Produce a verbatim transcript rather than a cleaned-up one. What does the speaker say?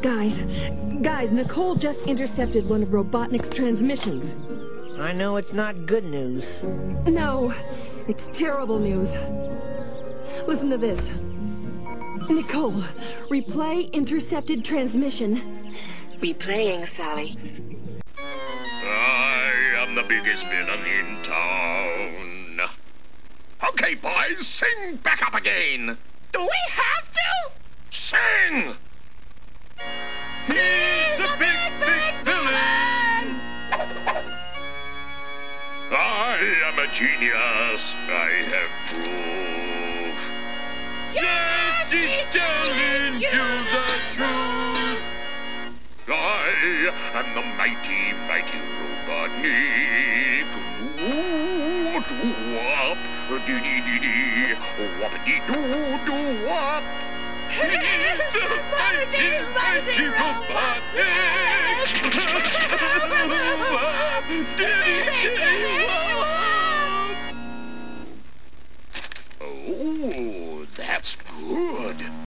Guys, guys, Nicole just intercepted one of Robotnik's transmissions. I know it's not good news. No, it's terrible news. Listen to this. Nicole, replay intercepted transmission. Replaying, Sally. I am the biggest villain in town. Okay, boys, sing back up again. Do we have to? Sing! He's the big, big villain! I am a genius, I have proof. Yes, he's telling you the truth. I am the mighty, mighty Robotnik. Whoop, dee dee dee dee, whoop dee doo doo whoop. He's the mighty, mighty Robotnik. Oh, that's good.